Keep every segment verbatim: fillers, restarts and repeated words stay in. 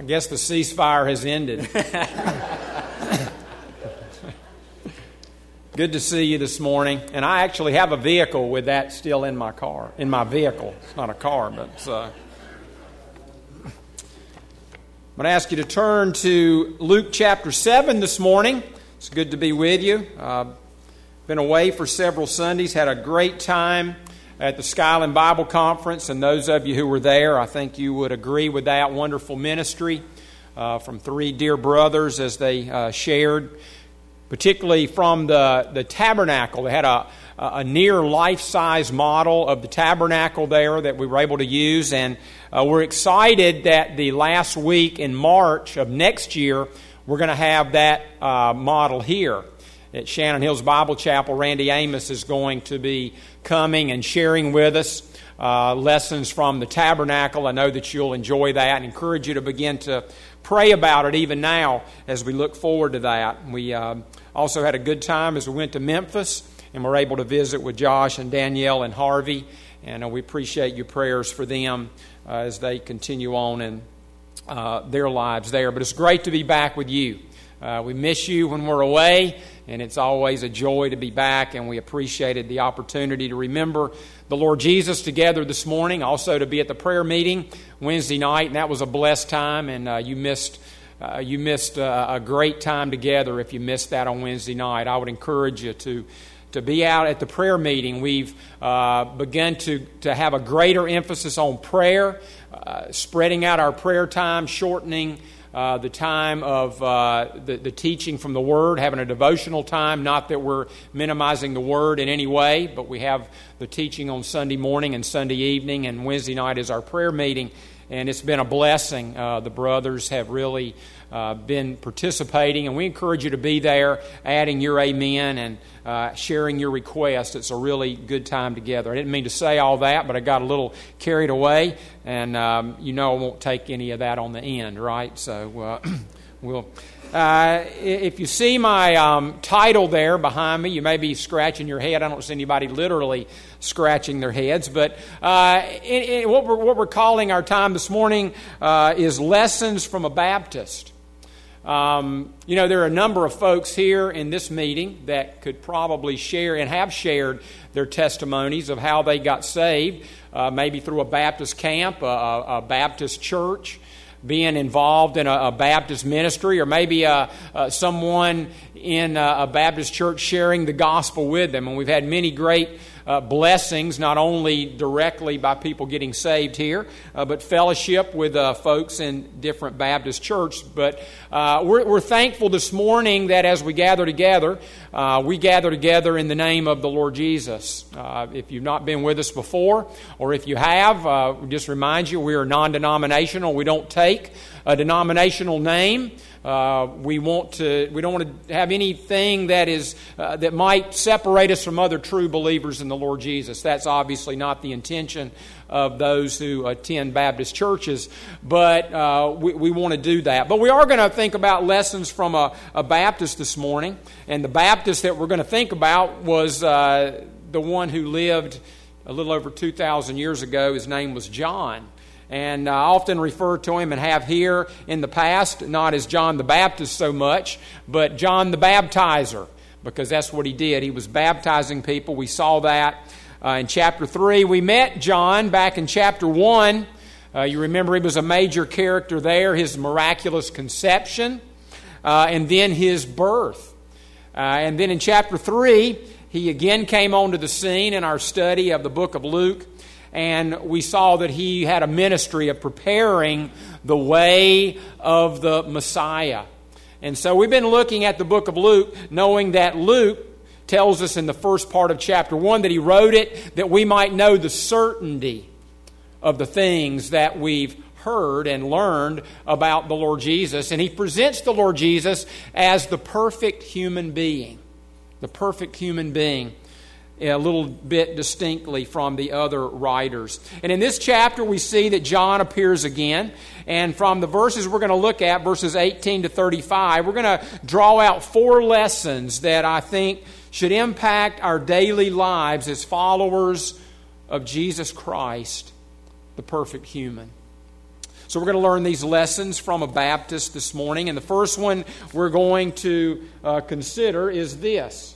I guess the ceasefire has ended. Good to see you this morning. And I actually have a vehicle with that still in my car, in my vehicle. It's not a car, but it's... Uh... I'm going to ask you to turn to Luke chapter seven this morning. It's good to be with you. Uh, been away for several Sundays, had a great time at the Skyland Bible Conference, and those of you who were there, I think you would agree with that wonderful ministry uh, from three dear brothers as they uh, shared, particularly from the, the tabernacle. They had a, a near life-size model of the tabernacle there that we were able to use, and uh, we're excited that the last week in March of next year, we're going to have that uh, model here. At Shannon Hills Bible Chapel, Randy Amos is going to be coming and sharing with us uh, lessons from the tabernacle. I know that you'll enjoy that and encourage you to begin to pray about it even now as we look forward to that. We uh, also had a good time as we went to Memphis and were able to visit with Josh and Danielle and Harvey, and uh, we appreciate your prayers for them uh, as they continue on in uh, their lives there. But it's great to be back with you. Uh, we miss you when we're away, and it's always a joy to be back, and we appreciated the opportunity to remember the Lord Jesus together this morning, also to be at the prayer meeting Wednesday night, and that was a blessed time, and uh, you missed uh, you missed uh, a great time together if you missed that on Wednesday night. I would encourage you to to be out at the prayer meeting. We've uh, begun to, to have a greater emphasis on prayer, uh, spreading out our prayer time, shortening Uh, the time of uh, the, the teaching from the Word, having a devotional time. Not that we're minimizing the Word in any way, but we have the teaching on Sunday morning and Sunday evening, and Wednesday night is our prayer meeting, and it's been a blessing. Uh, the brothers have really uh, been participating, and we encourage you to be there, adding your amen and uh, sharing your request. It's a really good time together. I didn't mean to say all that, but I got a little carried away, and um, you know I won't take any of that on the end, right? So uh, we'll. Uh, if you see my um, title there behind me, you may be scratching your head. I don't see anybody literally scratching their heads, but uh, in, in what, we're, what we're calling our time this morning uh, is Lessons from a Baptist. Um, you know, there are a number of folks here in this meeting that could probably share and have shared their testimonies of how they got saved, uh, maybe through a Baptist camp, a, a Baptist church, being involved in a, a Baptist ministry, or maybe uh, uh, someone in a, a Baptist church sharing the gospel with them. And we've had many great uh, blessings, not only directly by people getting saved here, uh, but fellowship with uh, folks in different Baptist churches. But uh, we're, we're thankful this morning that as we gather together, uh, we gather together in the name of the Lord Jesus. Uh, if you've not been with us before, or if you have, uh, just remind you, we are non-denominational. We don't take a denominational name. Uh, we want to. We don't want to have anything that is uh, that might separate us from other true believers in the Lord Jesus. That's obviously not the intention of those who attend Baptist churches, but uh, we, we want to do that. But we are going to think about lessons from a, a Baptist this morning, and the Baptist that we're going to think about was uh, the one who lived a little over two thousand years ago. His name was John. And I often refer to him and have here in the past, not as John the Baptist so much, but John the Baptizer, because that's what he did. He was baptizing people. We saw that uh, in chapter three. We met John back in chapter one. Uh, you remember he was a major character there, his miraculous conception, uh, and then his birth. Uh, and then in chapter three, he again came onto the scene in our study of the book of Luke. And we saw that he had a ministry of preparing the way of the Messiah. And so we've been looking at the book of Luke, knowing that Luke tells us in the first part of chapter one that he wrote it that we might know the certainty of the things that we've heard and learned about the Lord Jesus. And he presents the Lord Jesus as the perfect human being. The perfect human being. A little bit distinctly from the other writers. And in this chapter we see that John appears again. And from the verses we're going to look at, verses eighteen to thirty-five, we're going to draw out four lessons that I think should impact our daily lives as followers of Jesus Christ, the perfect human. So we're going to learn these lessons from a Baptist this morning. And the first one we're going to uh, consider is this.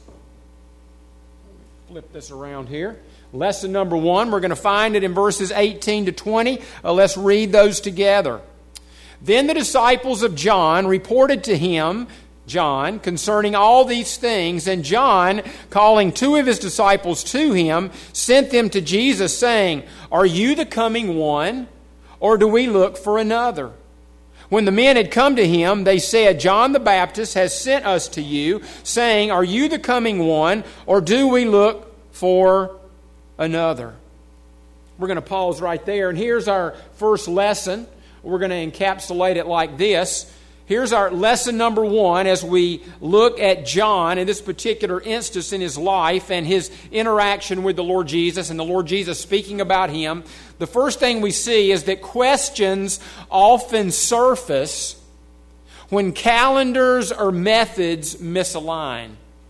Flip this around here. Lesson number one, we're going to find it in verses eighteen to twenty. Uh, let's read those together. Then the disciples of John reported to him, John, concerning all these things. And John, calling two of his disciples to him, sent them to Jesus, saying, "Are you the coming one, or do we look for another?" When the men had come to him, they said, "John the Baptist has sent us to you, saying, 'Are you the coming one, or do we look for another?'" We're going to pause right there. And here's our first lesson. We're going to encapsulate it like this. Here's our lesson number one as we look at John in this particular instance in his life and his interaction with the Lord Jesus and the Lord Jesus speaking about him. The first thing we see is that questions often surface when calendars or methods misalign.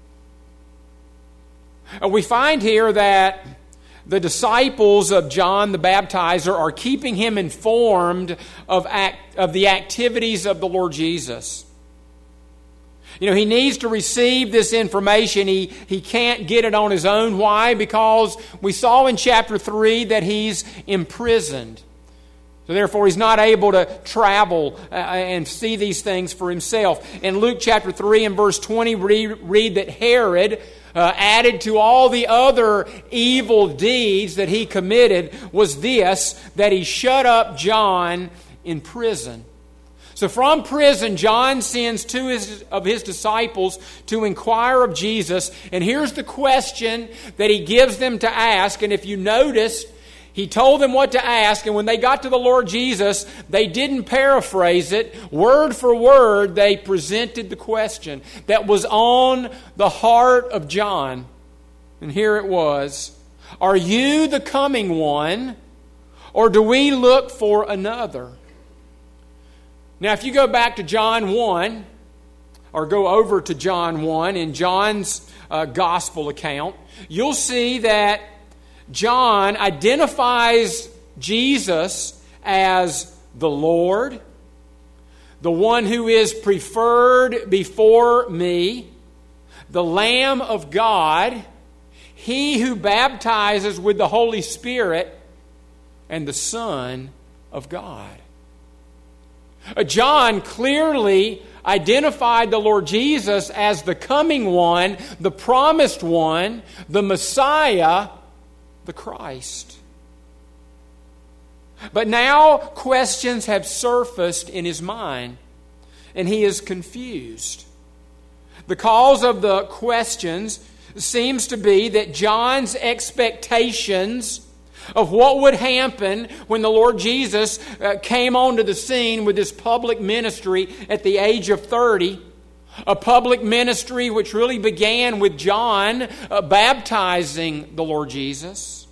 We find here that the disciples of John the Baptizer are keeping him informed of act, of the activities of the Lord Jesus. You know, he needs to receive this information. He, he can't get it on his own. Why? Because we saw in chapter three that he's imprisoned. So therefore, he's not able to travel uh, and see these things for himself. In Luke chapter three and verse twenty, we read that Herod, Uh, added to all the other evil deeds that he committed, was this, that he shut up John in prison. So from prison, John sends two his, of his disciples to inquire of Jesus. And here's the question that he gives them to ask. And if you notice, he told them what to ask, and when they got to the Lord Jesus, they didn't paraphrase it. Word for word, they presented the question that was on the heart of John. And here it was, "Are you the coming one, or do we look for another?" Now, if you go back to John one, or go over to John one in John's uh, gospel account, you'll see that John identifies Jesus as the Lord, the one who is preferred before me, the Lamb of God, he who baptizes with the Holy Spirit, and the Son of God. John clearly identified the Lord Jesus as the coming one, the promised one, the Messiah, the Christ. But now questions have surfaced in his mind, and he is confused. The cause of the questions seems to be that John's expectations of what would happen when the Lord Jesus uh, came onto the scene with his public ministry at the age of thirty, a public ministry which really began with John uh, baptizing the Lord Jesus.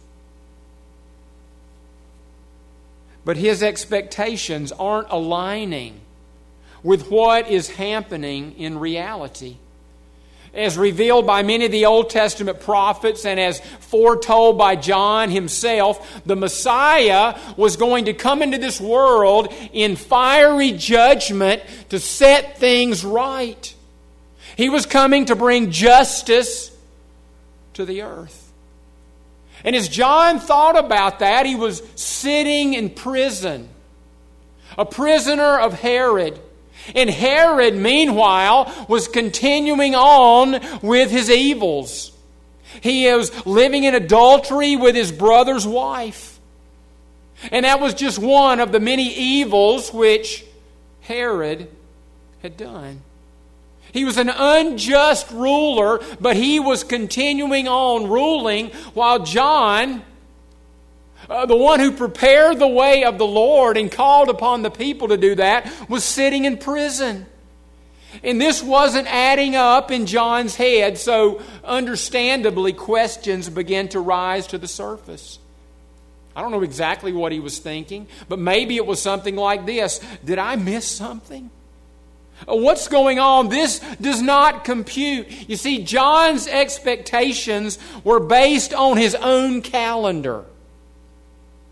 But his expectations aren't aligning with what is happening in reality. As revealed by many of the Old Testament prophets and as foretold by John himself, the Messiah was going to come into this world in fiery judgment to set things right. He was coming to bring justice to the earth. And as John thought about that, he was sitting in prison, a prisoner of Herod. And Herod, meanwhile, was continuing on with his evils. He was living in adultery with his brother's wife. And that was just one of the many evils which Herod had done. He was an unjust ruler, but he was continuing on ruling while John, Uh, the one who prepared the way of the Lord and called upon the people to do that, was sitting in prison. And this wasn't adding up in John's head, so understandably questions began to rise to the surface. I don't know exactly what he was thinking, but maybe it was something like this. Did I miss something? What's going on? This does not compute. You see, John's expectations were based on his own calendar.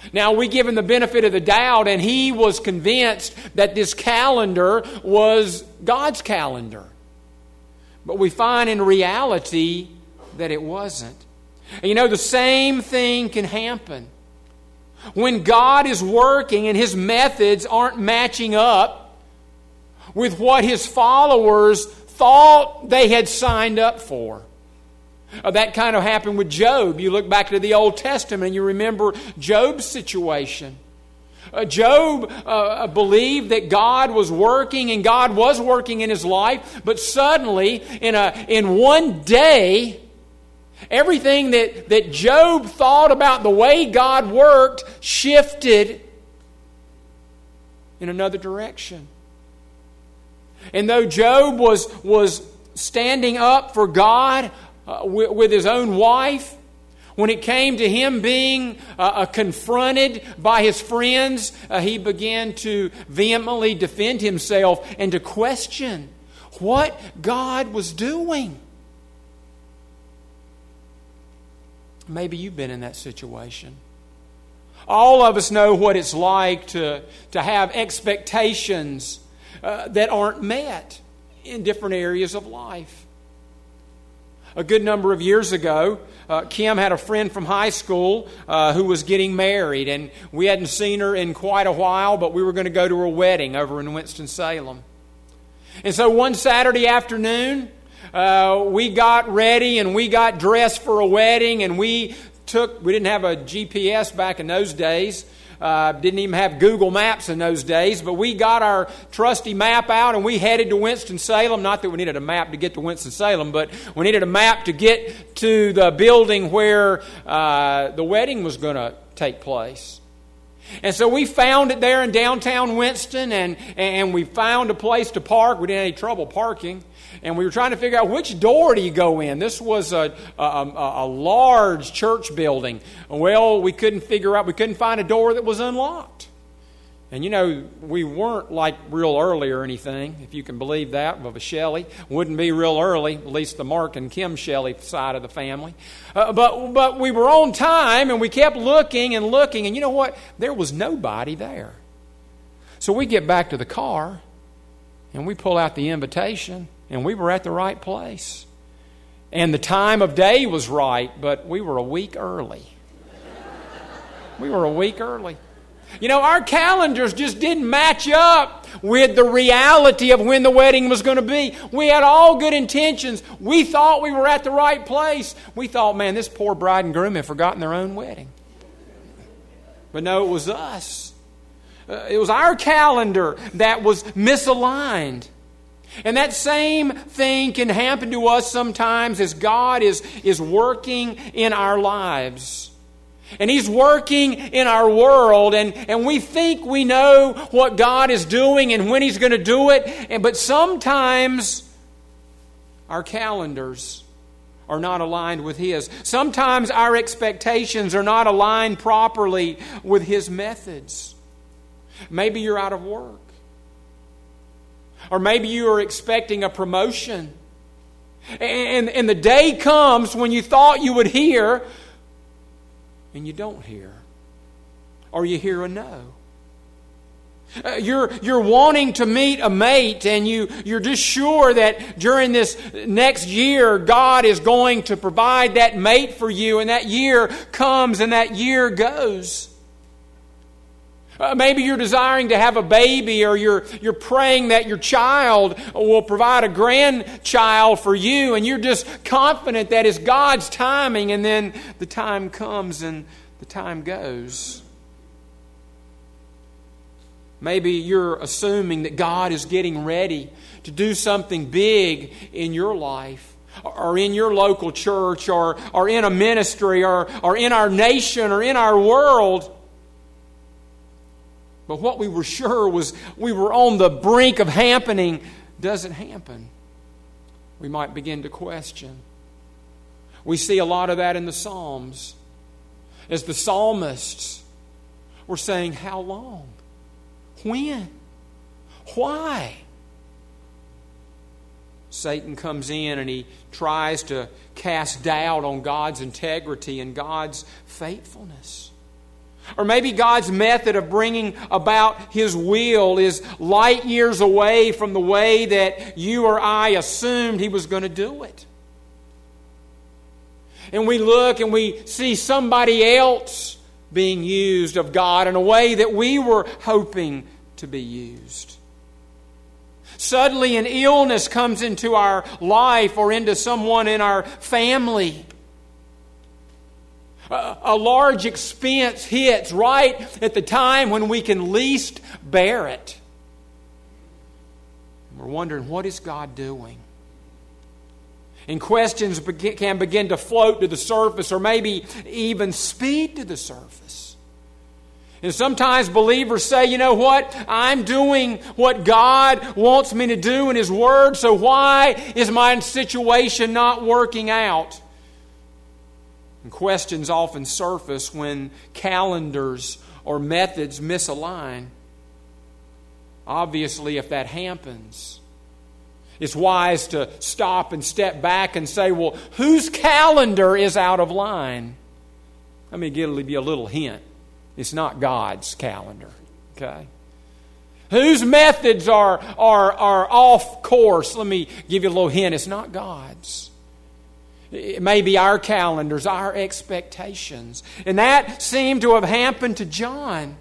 Now, we give him the benefit of the doubt, and he was convinced that this calendar was God's calendar. But we find in reality that it wasn't. And you know, the same thing can happen. When God is working and His methods aren't matching up with what His followers thought they had signed up for. Uh, that kind of happened with Job. You look back to the Old Testament and you remember Job's situation. Uh, Job uh, believed that God was working, and God was working in his life, but suddenly, in a in one day, everything that, that Job thought about the way God worked shifted in another direction. And though Job was, was standing up for God uh, with, with his own wife, when it came to him being uh, uh, confronted by his friends, uh, he began to vehemently defend himself and to question what God was doing. Maybe you've been in that situation. All of us know what it's like to, to have expectations uh, that aren't met in different areas of life. A good number of years ago, uh, Kim had a friend from high school uh, who was getting married, and we hadn't seen her in quite a while, but we were going to go to her wedding over in Winston-Salem. And so one Saturday afternoon, Uh, we got ready and we got dressed for a wedding, and we took, we didn't have a G P S back in those days, uh, didn't even have Google Maps in those days, but we got our trusty map out and we headed to Winston-Salem. Not that we needed a map to get to Winston-Salem, but we needed a map to get to the building where uh, the wedding was going to take place. And so we found it there in downtown Winston, and, and we found a place to park. We didn't have any trouble parking. And we were trying to figure out which door do you go in. This was a, a, a, a large church building. Well, we couldn't figure out, we couldn't find a door that was unlocked. And you know, we weren't like real early or anything, if you can believe that, of a Shelley. Wouldn't be real early, at least the Mark and Kim Shelley side of the family. Uh, but, but we were on time, and we kept looking and looking, and you know what? There was nobody there. So we get back to the car, and we pull out the invitation, and we were at the right place. And the time of day was right, but we were a week early. We were a week early. You know, our calendars just didn't match up with the reality of when the wedding was going to be. We had all good intentions. We thought we were at the right place. We thought, man, this poor bride and groom have forgotten their own wedding. But no, it was us. Uh, it was our calendar that was misaligned. And that same thing can happen to us sometimes as God is, is working in our lives. And He's working in our world, and, and we think we know what God is doing and when He's going to do it. And, but sometimes our calendars are not aligned with His. Sometimes our expectations are not aligned properly with His methods. Maybe you're out of work. Or maybe you are expecting a promotion. And, and the day comes when you thought you would hear, and you don't hear. Or you hear a no. Uh, you're, you're wanting to meet a mate, and you, you're just sure that during this next year, God is going to provide that mate for you, and that year comes and that year goes. Uh, maybe you're desiring to have a baby, or you're, you're praying that your child will provide a grandchild for you, and you're just confident that it's God's timing, and then the time comes and the time goes. Maybe you're assuming that God is getting ready to do something big in your life, or in your local church, or, or in a ministry, or, or in our nation, or in our world. But what we were sure was we were on the brink of happening doesn't happen. We might begin to question. We see a lot of that in the Psalms. As the psalmists were saying, how long? When? Why? Satan comes in and he tries to cast doubt on God's integrity and God's faithfulness. Or maybe God's method of bringing about His will is light years away from the way that you or I assumed He was going to do it. And we look and we see somebody else being used of God in a way that we were hoping to be used. Suddenly an illness comes into our life or into someone in our family. A, a large expense hits right at the time when we can least bear it. We're wondering, what is God doing? And questions begin, can begin to float to the surface or maybe even speed to the surface. And sometimes believers say, you know what? I'm doing what God wants me to do in His Word, so why is my situation not working out? And questions often surface when calendars or methods misalign. Obviously, if that happens, it's wise to stop and step back and say, well, whose calendar is out of line? Let me give you a little hint. It's not God's calendar. Okay? Whose methods are, are, are off course? Let me give you a little hint. It's not God's. It may be our calendars, our expectations. And that seemed to have happened to John.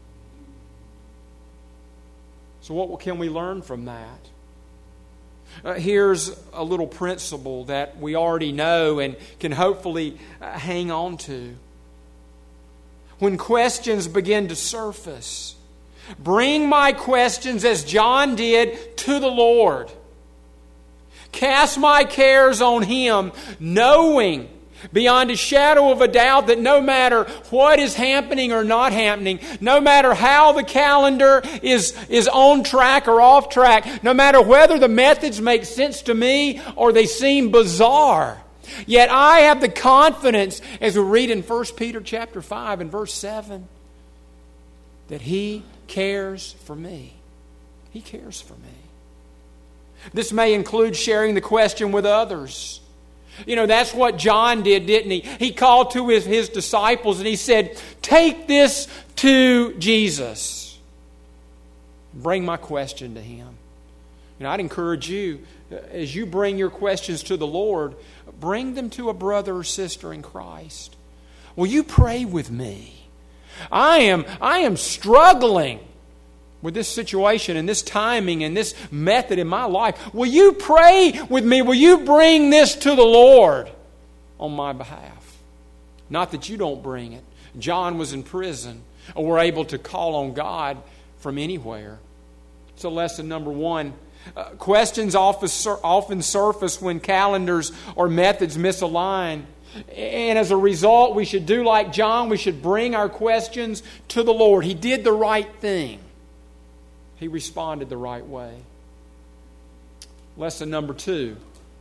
So what can we learn from that? Uh, here's a little principle that we already know and can hopefully uh, hang on to. When questions begin to surface, bring my questions as John did to the Lord. Cast my cares on Him, knowing beyond a shadow of a doubt that no matter what is happening or not happening, no matter how the calendar is, is on track or off track, no matter whether the methods make sense to me or they seem bizarre, yet I have the confidence, as we read in First Peter chapter five and verse seven, that He cares for me. He cares for me. This may include sharing the question with others. You know, that's what John did, didn't he? He called to his, his disciples and he said, take this to Jesus. Bring my question to Him. You know, I'd encourage you, as you bring your questions to the Lord, bring them to a brother or sister in Christ. Will you pray with me? I am, I am struggling with this situation and this timing and this method in my life. Will you pray with me? Will you bring this to the Lord on my behalf? Not that you don't bring it. John was in prison, or were able to call on God from anywhere. So lesson number one, uh, questions often, often surface when calendars or methods misalign. And as a result, we should do like John. We should bring our questions to the Lord. He did the right thing. He responded the right way. Lesson number two.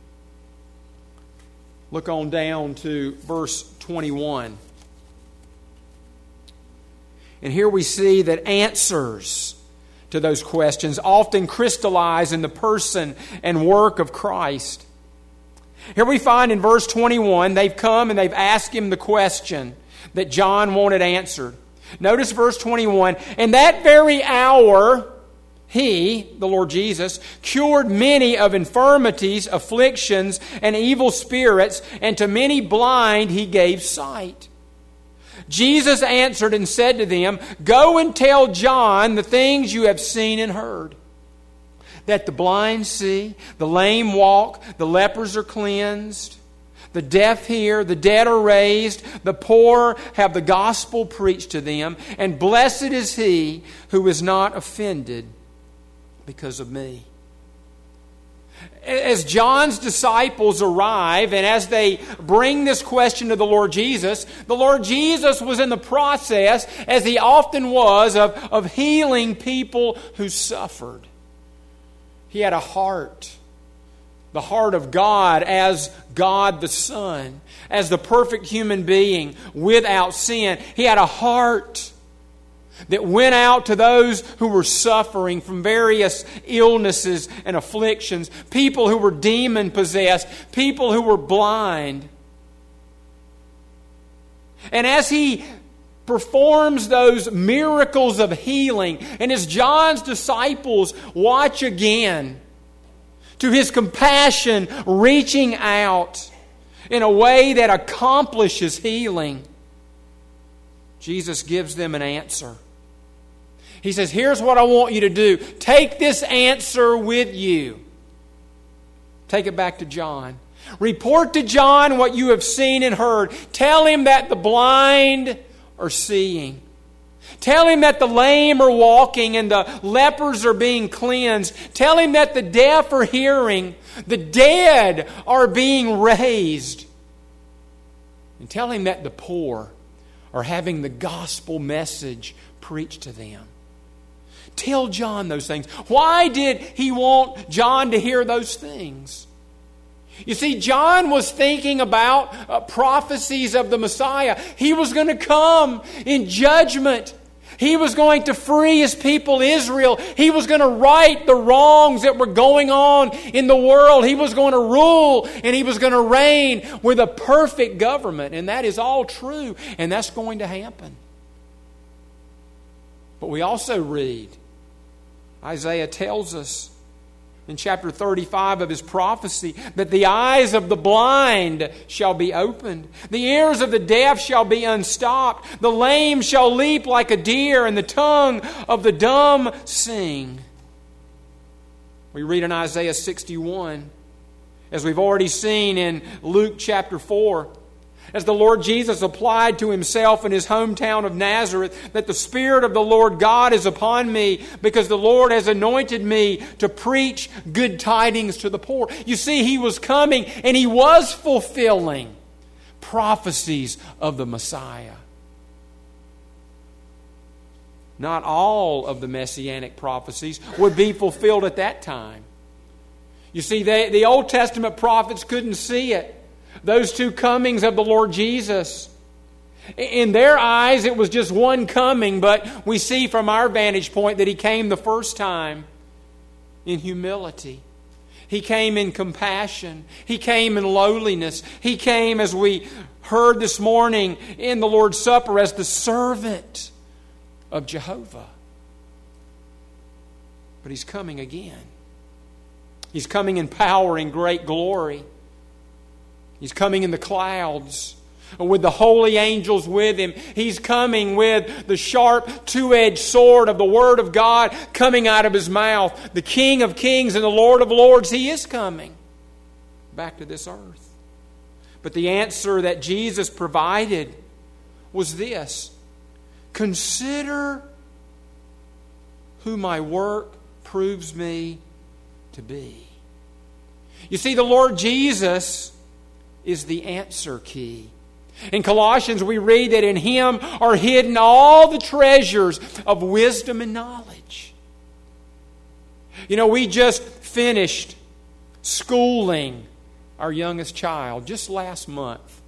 Look on down to verse twenty-one. And here we see that answers to those questions often crystallize in the person and work of Christ. Here we find in verse twenty-one, they've come and they've asked Him the question that John wanted answered. Notice verse twenty-one. In that very hour, He, the Lord Jesus, cured many of infirmities, afflictions, and evil spirits, and to many blind He gave sight. Jesus answered and said to them, go and tell John the things you have seen and heard. That the blind see, the lame walk, the lepers are cleansed, the deaf hear, the dead are raised, the poor have the gospel preached to them, and blessed is he who is not offended because of me. As John's disciples arrive and as they bring this question to the Lord Jesus, the Lord Jesus was in the process, as He often was, of, of healing people who suffered. He had a heart, the heart of God as God the Son, as the perfect human being without sin. He had a heart that went out to those who were suffering from various illnesses and afflictions, people who were demon-possessed, people who were blind. And as He performs those miracles of healing, and as John's disciples watch again to His compassion reaching out in a way that accomplishes healing, Jesus gives them an answer. He says, here's what I want you to do. Take this answer with you. Take it back to John. Report to John what you have seen and heard. Tell him that the blind are seeing. Tell him that the lame are walking and the lepers are being cleansed. Tell him that the deaf are hearing. The dead are being raised. And tell him that the poor are having the gospel message preached to them. Tell John those things. Why did he want John to hear those things? You see, John was thinking about uh, prophecies of the Messiah. He was going to come in judgment. He was going to free His people Israel. He was going to right the wrongs that were going on in the world. He was going to rule and He was going to reign with a perfect government. And that is all true. And that's going to happen. But we also read, Isaiah tells us in chapter thirty-five of his prophecy that the eyes of the blind shall be opened. The ears of the deaf shall be unstopped. The lame shall leap like a deer, and the tongue of the dumb sing. We read in Isaiah sixty-one, as we've already seen in Luke chapter four, as the Lord Jesus applied to Himself in His hometown of Nazareth, that the Spirit of the Lord God is upon me, because the Lord has anointed me to preach good tidings to the poor. You see, He was coming and He was fulfilling prophecies of the Messiah. Not all of the messianic prophecies would be fulfilled at that time. You see, they, the Old Testament prophets couldn't see it. Those two comings of the Lord Jesus. In their eyes, it was just one coming, but we see from our vantage point that He came the first time in humility. He came in compassion. He came in lowliness. He came, as we heard this morning in the Lord's Supper, as the servant of Jehovah. But He's coming again. He's coming in power and great glory. He's coming in the clouds with the holy angels with Him. He's coming with the sharp two-edged sword of the Word of God coming out of His mouth. The King of kings and the Lord of lords, He is coming back to this earth. But the answer that Jesus provided was this: consider who my work proves me to be. You see, the Lord Jesus is the answer key. In Colossians, we read that in Him are hidden all the treasures of wisdom and knowledge. You know, we just finished schooling our youngest child just last month.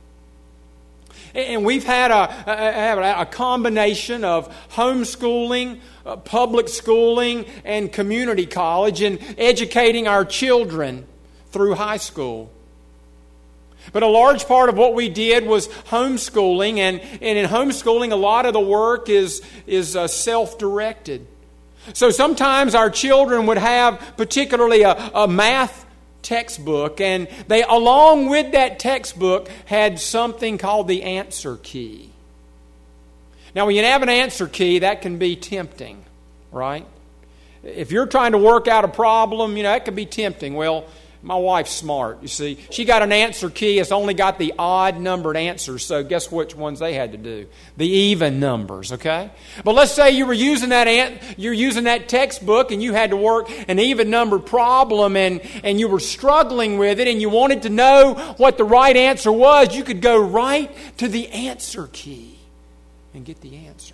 And we've had a, a, a combination of homeschooling, uh, public schooling, and community college in educating our children through high school. But a large part of what we did was homeschooling, and, and in homeschooling, a lot of the work is, is uh, self-directed. So sometimes our children would have particularly a, a math textbook, and they, along with that textbook, had something called the answer key. Now, when you have an answer key, that can be tempting, right? If you're trying to work out a problem, you know, that can be tempting. Well, my wife's smart, you see. She got an answer key. It's only got the odd numbered answers. So guess which ones they had to do? The even numbers, okay? But let's say you were using that ant, you're using that textbook and you had to work an even numbered problem and, and you were struggling with it and you wanted to know what the right answer was. You could go right to the answer key and get the answer.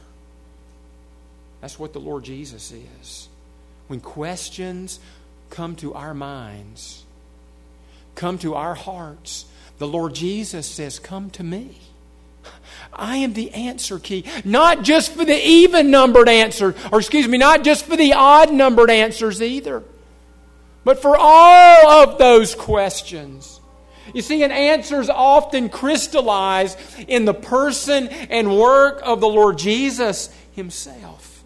That's what the Lord Jesus is. When questions come to our minds, come to our hearts, the Lord Jesus says, come to me. I am the answer key. Not just for the even-numbered answer, or excuse me, not just for the odd-numbered answers either, but for all of those questions. You see, and answers often crystallize in the person and work of the Lord Jesus Himself.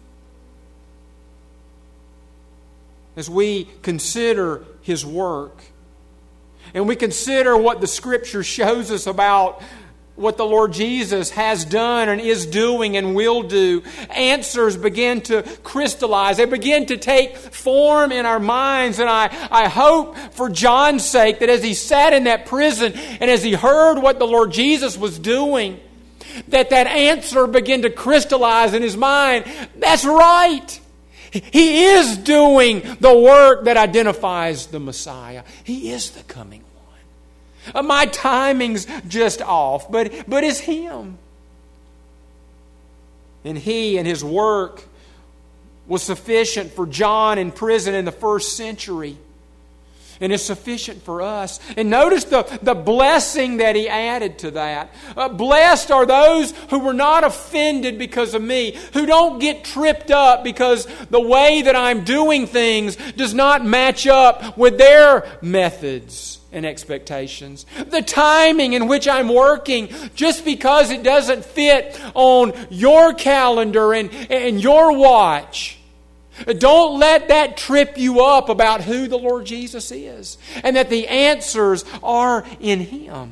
As we consider His work, and we consider what the Scripture shows us about what the Lord Jesus has done and is doing and will do, answers begin to crystallize. They begin to take form in our minds. And I, I hope for John's sake that as he sat in that prison and as he heard what the Lord Jesus was doing, that that answer began to crystallize in his mind. That's right. He is doing the work that identifies the Messiah. He is the coming one. Uh, my timing's just off, but, but it's Him. And He and His work was sufficient for John in prison in the first century. And it's sufficient for us. And notice the, the blessing that He added to that. Uh, blessed are those who were not offended because of me, who don't get tripped up because the way that I'm doing things does not match up with their methods and expectations. The timing in which I'm working, just because it doesn't fit on your calendar and, and your watch. Don't let that trip you up about who the Lord Jesus is, and that the answers are in Him.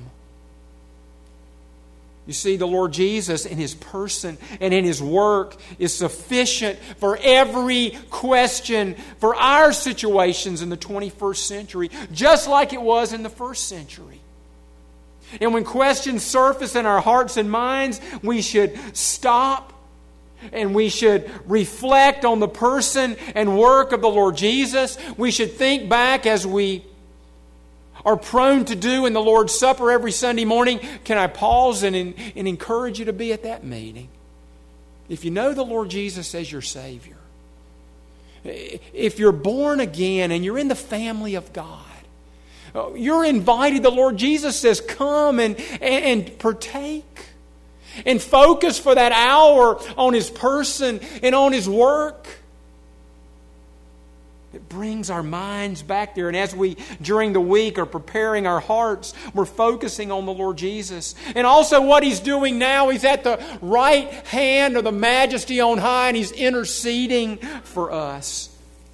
You see, the Lord Jesus in His person and in His work is sufficient for every question for our situations in the twenty-first century, just like it was in the first century. And when questions surface in our hearts and minds, we should stop and we should reflect on the person and work of the Lord Jesus. We should think back, as we are prone to do in the Lord's Supper every Sunday morning. Can I pause and, and encourage you to be at that meeting? If you know the Lord Jesus as your Savior, if you're born again and you're in the family of God, you're invited. The Lord Jesus says, come and, and, and partake. And focus for that hour on His person and on His work. It brings our minds back there. And as we, during the week, are preparing our hearts, we're focusing on the Lord Jesus. And also what He's doing now, He's at the right hand of the Majesty on high, and He's interceding for us.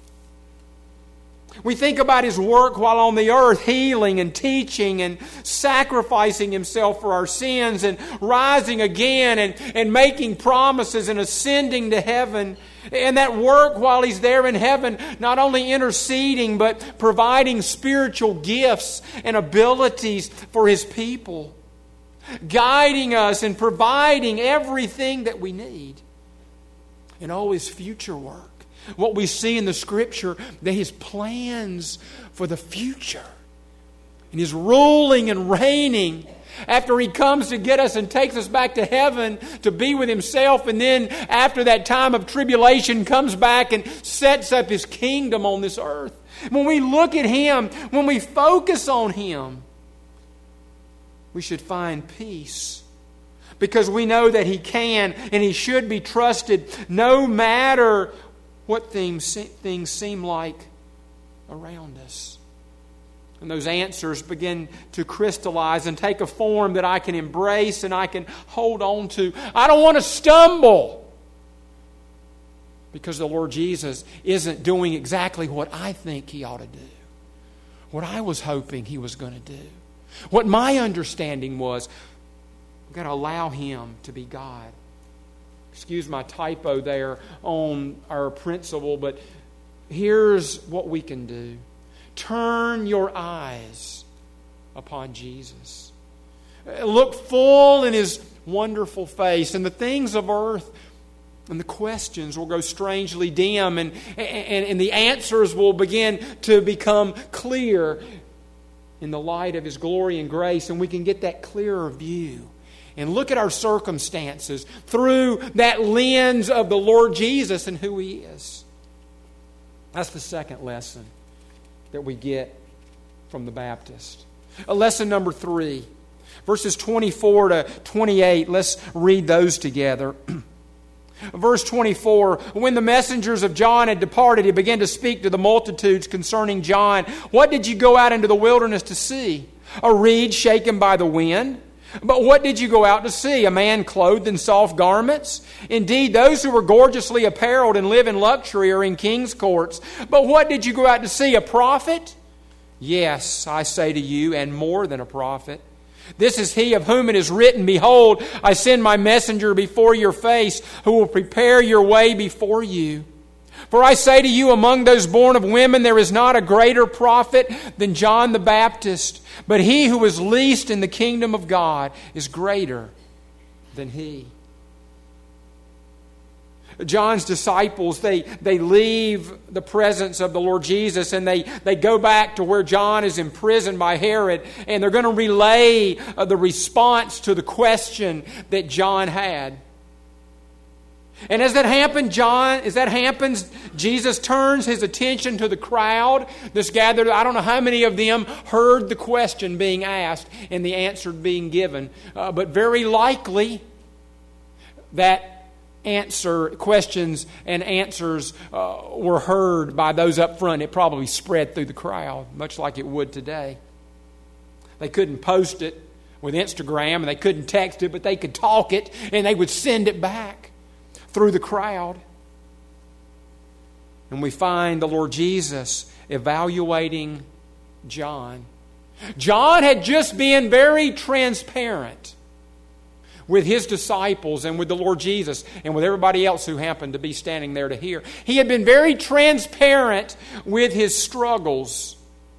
We think about His work while on the earth, healing and teaching and sacrificing Himself for our sins and rising again and, and making promises and ascending to heaven. And that work while He's there in heaven, not only interceding but providing spiritual gifts and abilities for His people, guiding us and providing everything that we need. And all His future work. What we see in the Scripture, that His plans for the future and His ruling and reigning after He comes to get us and takes us back to heaven to be with Himself, and then after that time of tribulation comes back and sets up His kingdom on this earth. When we look at Him, when we focus on Him, we should find peace. Because we know that He can and He should be trusted no matter what things, things seem like around us. And those answers begin to crystallize and take a form that I can embrace and I can hold on to. I don't want to stumble, because the Lord Jesus isn't doing exactly what I think He ought to do, what I was hoping He was going to do, what my understanding was. We've got to allow Him to be God. Excuse my typo there on our principle, but here's what we can do. Turn your eyes upon Jesus. Look full in His wonderful face, and the things of earth and the questions will go strangely dim, and, and, and the answers will begin to become clear in the light of His glory and grace, and we can get that clearer view. And look at our circumstances through that lens of the Lord Jesus and who He is. That's the second lesson that we get from the Baptist. A lesson number three, verses twenty-four to twenty-eight. Let's read those together. Verse twenty-four, when the messengers of John had departed, He began to speak to the multitudes concerning John. What did you go out into the wilderness to see? A reed shaken by the wind? But what did you go out to see? A man clothed in soft garments? Indeed, those who were gorgeously apparelled and live in luxury are in king's courts. But what did you go out to see? A prophet? Yes, I say to you, and more than a prophet. This is he of whom it is written, Behold, I send my messenger before your face, who will prepare your way before you. For I say to you, among those born of women, there is not a greater prophet than John the Baptist. But he who is least in the kingdom of God is greater than he. John's disciples, they, they leave the presence of the Lord Jesus and they, they go back to where John is imprisoned by Herod, and they're going to relay uh, the response to the question that John had. And as that happened, John, as that happens, Jesus turns his attention to the crowd that's gathered. I don't know how many of them heard the question being asked and the answer being given, uh, but very likely that answer, questions and answers uh, were heard by those up front. It probably spread through the crowd, much like it would today. They couldn't post it with Instagram and they couldn't text it, but they could talk it and they would send it back through the crowd. And we find the Lord Jesus evaluating John. John had just been very transparent with his disciples and with the Lord Jesus and with everybody else who happened to be standing there to hear. He had been very transparent with his struggles.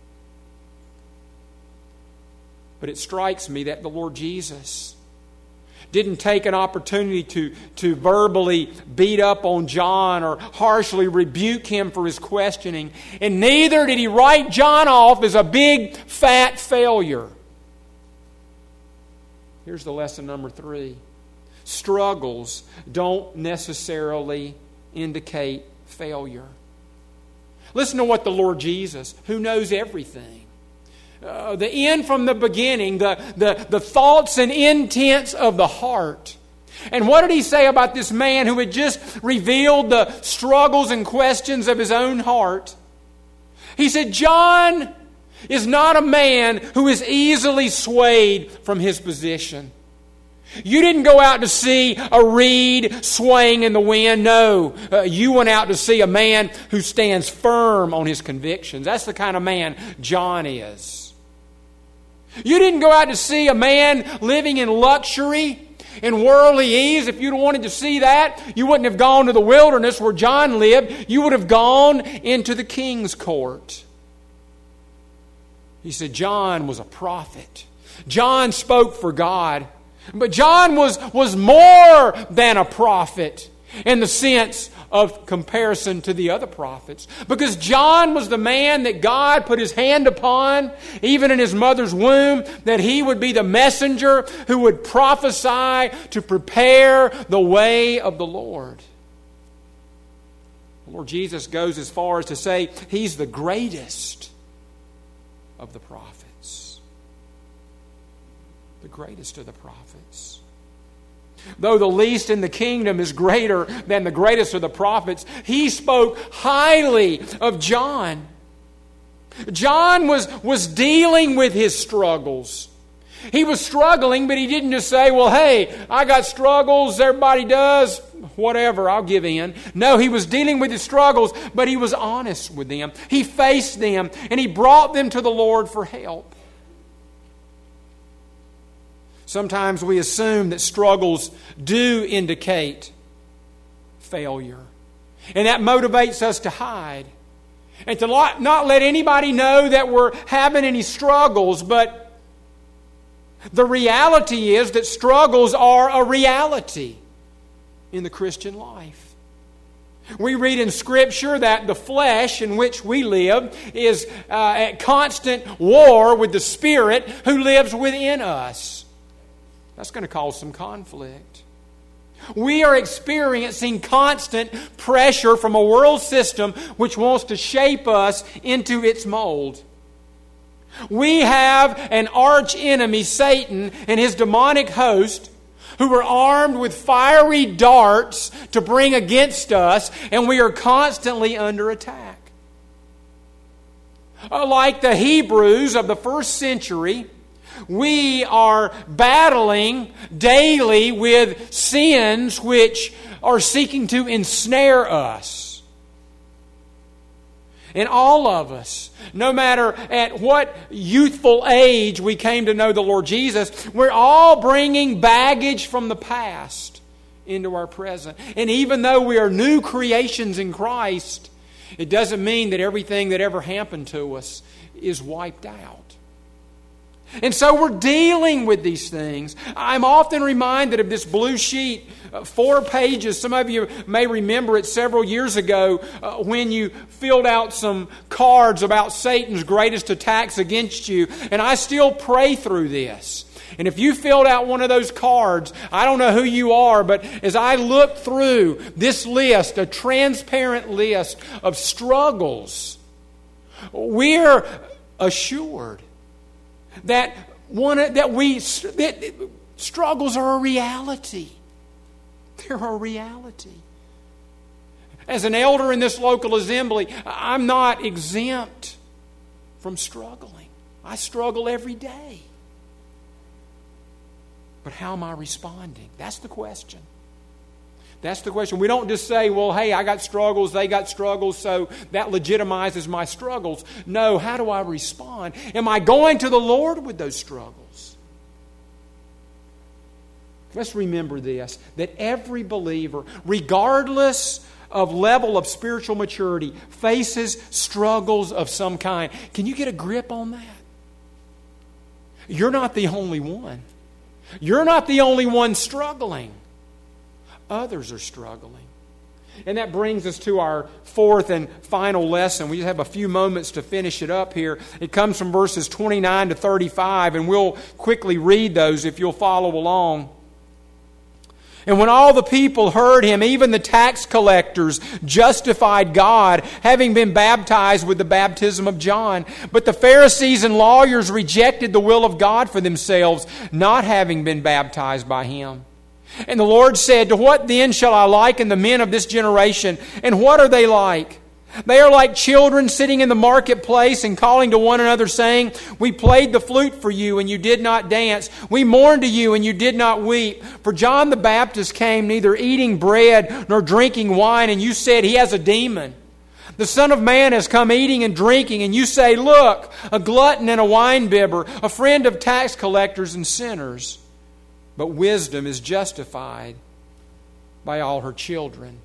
But it strikes me that the Lord Jesus didn't take an opportunity to, to verbally beat up on John or harshly rebuke him for his questioning. And neither did he write John off as a big, fat failure. Here's the lesson number three. Struggles don't necessarily indicate failure. Listen to what the Lord Jesus, who knows everything, Uh, the end from the beginning, the, the, the thoughts and intents of the heart. And what did he say about this man who had just revealed the struggles and questions of his own heart? He said, John is not a man who is easily swayed from his position. You didn't go out to see a reed swaying in the wind. No, uh, you went out to see a man who stands firm on his convictions. That's the kind of man John is. You didn't go out to see a man living in luxury and worldly ease. If you'd wanted to see that, you wouldn't have gone to the wilderness where John lived. You would have gone into the king's court. He said John was a prophet. John spoke for God. But John was, was more than a prophet in the sense of comparison to the other prophets. Because John was the man that God put his hand upon, even in his mother's womb, that he would be the messenger who would prophesy to prepare the way of the Lord. The Lord Jesus goes as far as to say he's the greatest of the prophets. The greatest of the prophets. Though the least in the kingdom is greater than the greatest of the prophets, he spoke highly of John. John was, was dealing with his struggles. He was struggling, but he didn't just say, well, hey, I got struggles, everybody does, whatever, I'll give in. No, he was dealing with his struggles, but he was honest with them. He faced them, and he brought them to the Lord for help. Sometimes we assume that struggles do indicate failure. And that motivates us to hide. And to not let anybody know that we're having any struggles. But the reality is that struggles are a reality in the Christian life. We read in Scripture that the flesh in which we live is uh, at constant war with the Spirit who lives within us. That's going to cause some conflict. We are experiencing constant pressure from a world system which wants to shape us into its mold. We have an arch enemy, Satan, and his demonic host, who are armed with fiery darts to bring against us, and we are constantly under attack. Like the Hebrews of the first century, We are battling daily with sins which are seeking to ensnare us. And all of us, no matter at what youthful age we came to know the Lord Jesus, we're all bringing baggage from the past into our present. And even though we are new creations in Christ, it doesn't mean that everything that ever happened to us is wiped out. And so we're dealing with these things. I'm often reminded of this blue sheet, uh, four pages. Some of you may remember it several years ago uh, when you filled out some cards about Satan's greatest attacks against you. And I still pray through this. And if you filled out one of those cards, I don't know who you are, but as I look through this list, a transparent list of struggles, we're assured that one that we that struggles are a reality. They're a reality. As an elder in this local assembly, I'm not exempt from struggling. I struggle every day. But how am I responding? That's the question. That's the question. We don't just say, well, hey, I got struggles, they got struggles, so that legitimizes my struggles. No, how do I respond? Am I going to the Lord with those struggles? Let's remember this, that every believer, regardless of level of spiritual maturity, faces struggles of some kind. Can you get a grip on that? You're not the only one. You're not the only one struggling. Others are struggling. And that brings us to our fourth and final lesson. We just have a few moments to finish it up here. It comes from verses twenty-nine to thirty-five, and we'll quickly read those if you'll follow along. And when all the people heard him, even the tax collectors justified God, having been baptized with the baptism of John. But the Pharisees and lawyers rejected the will of God for themselves, not having been baptized by him. And the Lord said, to what then shall I liken the men of this generation? And what are they like? They are like children sitting in the marketplace and calling to one another, saying, we played the flute for you, and you did not dance. We mourned to you, and you did not weep. For John the Baptist came neither eating bread nor drinking wine, and you said, he has a demon. The Son of Man has come eating and drinking, and you say, look, a glutton and a winebibber, a friend of tax collectors and sinners. But wisdom is justified by all her children.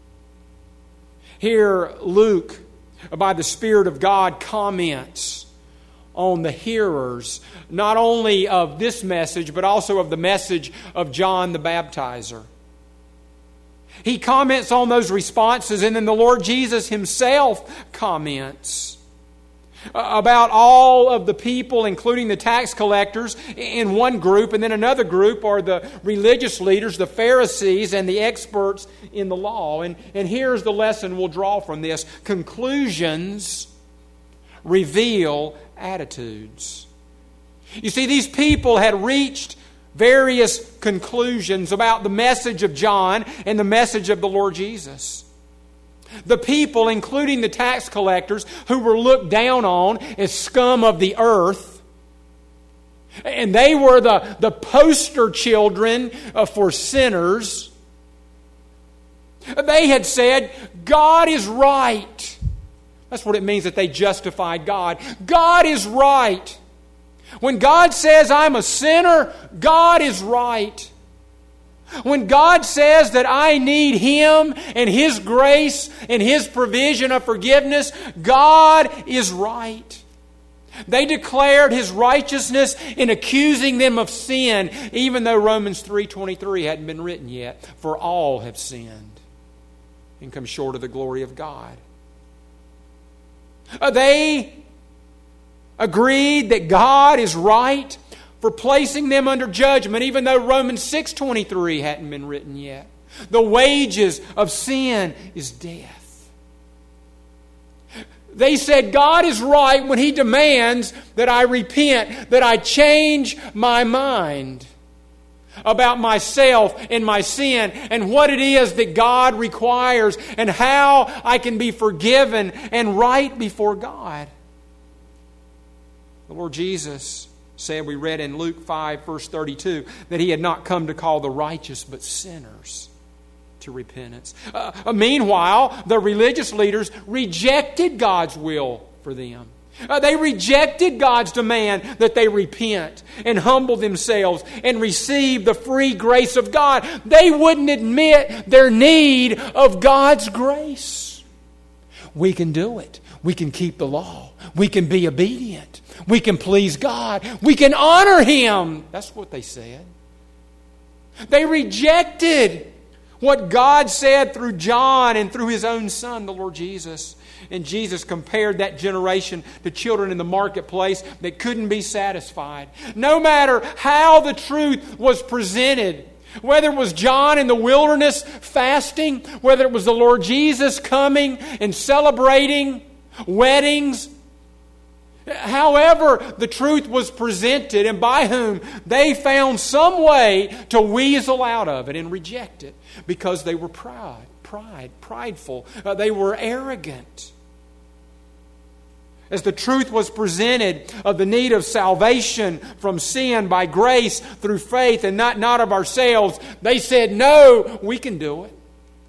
Here, Luke, by the Spirit of God, comments on the hearers, not only of this message, but also of the message of John the Baptizer. He comments on those responses, and then the Lord Jesus himself comments about all of the people, including the tax collectors, in one group, and then another group are the religious leaders, the Pharisees, and the experts in the law. And, and here's the lesson we'll draw from this. Conclusions reveal attitudes. You see, these people had reached various conclusions about the message of John and the message of the Lord Jesus. The people, including the tax collectors, who were looked down on as scum of the earth, and they were the, the poster children uh, for sinners. They had said, God is right. That's what it means that they justified God. God is right. When God says I'm a sinner, God is right. When God says that I need Him and His grace and His provision of forgiveness, God is right. They declared His righteousness in accusing them of sin, even though Romans three twenty-three hadn't been written yet. For all have sinned and come short of the glory of God. They agreed that God is right for placing them under judgment, even though Romans six twenty-three hadn't been written yet. The wages of sin is death. They said God is right when He demands that I repent, that I change my mind about myself and my sin and what it is that God requires and how I can be forgiven and right before God. The Lord Jesus said, we read in Luke five, verse thirty-two, that He had not come to call the righteous, but sinners to repentance. Uh, meanwhile, the religious leaders rejected God's will for them. Uh, they rejected God's demand that they repent and humble themselves and receive the free grace of God. They wouldn't admit their need of God's grace. We can do it. We can keep the law. We can be obedient. We can please God. We can honor Him. That's what they said. They rejected what God said through John and through His own Son, the Lord Jesus. And Jesus compared that generation to children in the marketplace that couldn't be satisfied. No matter how the truth was presented, whether it was John in the wilderness fasting, whether it was the Lord Jesus coming and celebrating weddings, however the truth was presented and by whom, they found some way to weasel out of it and reject it because they were proud, pride, prideful. Uh, they were arrogant. As the truth was presented of the need of salvation from sin by grace through faith and not, not of ourselves, they said, no, we can do it.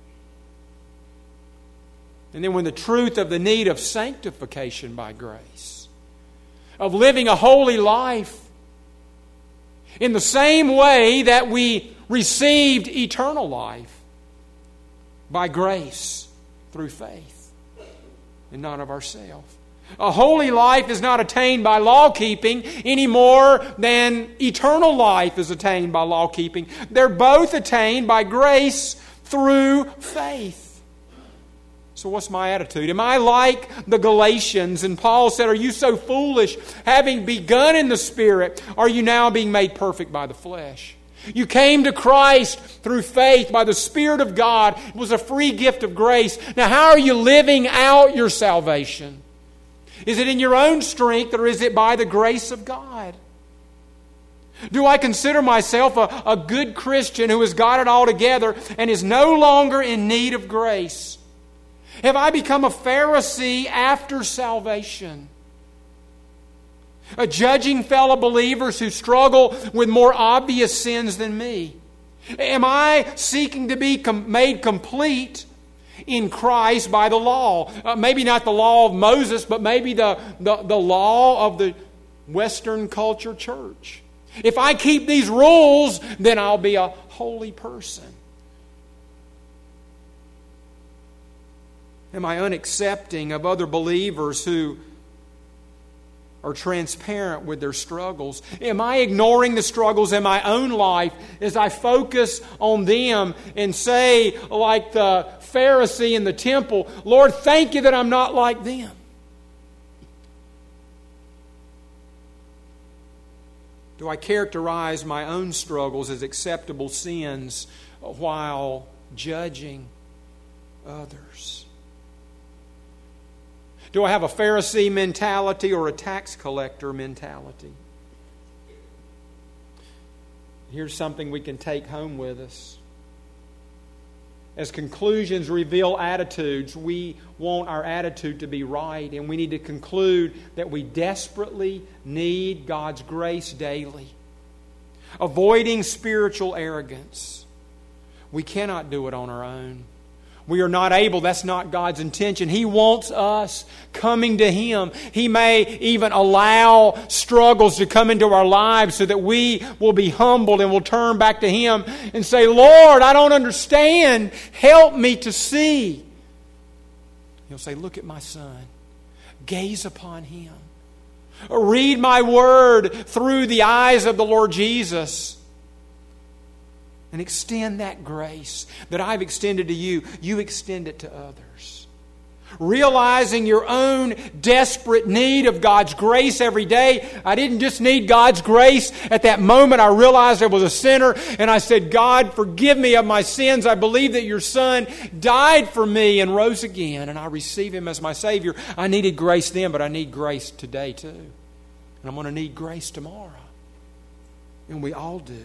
And then when the truth of the need of sanctification by grace, of living a holy life in the same way that we received eternal life by grace through faith and not of ourselves. A holy life is not attained by law keeping any more than eternal life is attained by law keeping. They're both attained by grace through faith. So what's my attitude? Am I like the Galatians? And Paul said, are you so foolish? Having begun in the Spirit, are you now being made perfect by the flesh? You came to Christ through faith by the Spirit of God. It was a free gift of grace. Now how are you living out your salvation? Is it in your own strength or is it by the grace of God? Do I consider myself a, a good Christian who has got it all together and is no longer in need of grace? Have I become a Pharisee after salvation? A judging fellow believers who struggle with more obvious sins than me? Am I seeking to be com- made complete in Christ by the law? Uh, maybe not the law of Moses, but maybe the, the, the law of the Western culture church. If I keep these rules, then I'll be a holy person. Am I unaccepting of other believers who are transparent with their struggles? Am I ignoring the struggles in my own life as I focus on them and say, like the Pharisee in the temple, Lord, thank you that I'm not like them? Do I characterize my own struggles as acceptable sins while judging others? Do I have a Pharisee mentality or a tax collector mentality? Here's something we can take home with us. As conclusions reveal attitudes, we want our attitude to be right, and we need to conclude that we desperately need God's grace daily. Avoiding spiritual arrogance. We cannot do it on our own. We are not able. That's not God's intention. He wants us coming to Him. He may even allow struggles to come into our lives so that we will be humbled and will turn back to Him and say, Lord, I don't understand. Help me to see. He'll say, look at my son. Gaze upon him. Read my word through the eyes of the Lord Jesus. And extend that grace that I've extended to you. You extend it to others. Realizing your own desperate need of God's grace every day. I didn't just need God's grace. At that moment I realized I was a sinner. And I said, God, forgive me of my sins. I believe that your Son died for me and rose again. And I receive Him as my Savior. I needed grace then, but I need grace today too. And I'm going to need grace tomorrow. And we all do.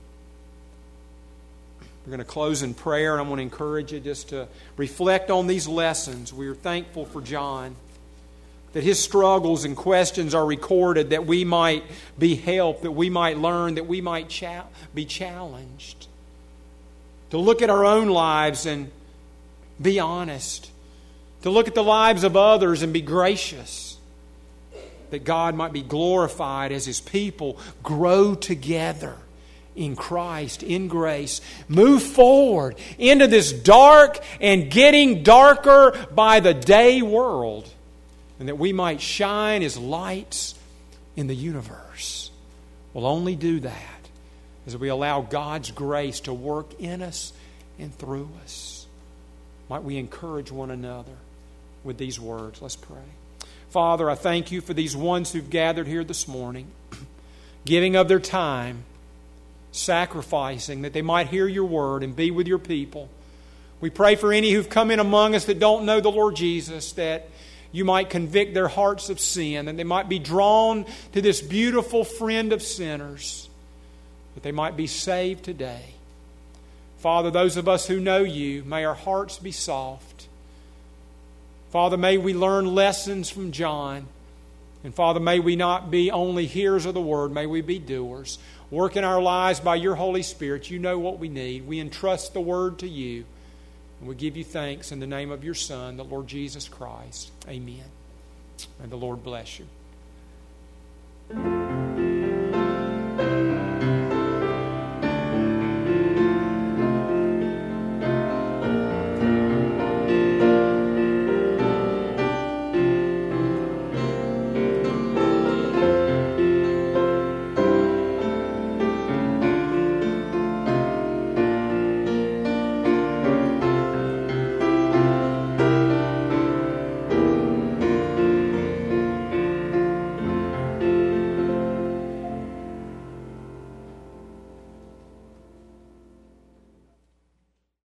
We're going to close in prayer, and I'm going to encourage you just to reflect on these lessons. We are thankful for John. that His struggles and questions are recorded, that we might be helped, that we might learn, that we might cha- be challenged. To look at our own lives and be honest. To look at the lives of others and be gracious. That God might be glorified as His people grow together in Christ, in grace. Move forward into this dark and getting darker by the day world. And that we might shine as lights in the universe. We'll only do that as we allow God's grace to work in us and through us. Might we encourage one another with these words. Let's pray. Father, I thank You for these ones who've gathered here this morning, giving of their time, sacrificing that they might hear Your word and be with Your people. We pray for any who've come in among us that don't know the Lord Jesus, that You might convict their hearts of sin, that they might be drawn to this beautiful friend of sinners, that they might be saved today. Father, those of us who know You, may our hearts be soft. Father, may we learn lessons from John. And Father, may we not be only hearers of the word, may we be doers. Work in our lives by Your Holy Spirit. You know what we need. We entrust the word to You. And we give You thanks in the name of Your Son, the Lord Jesus Christ. Amen. May the Lord bless you.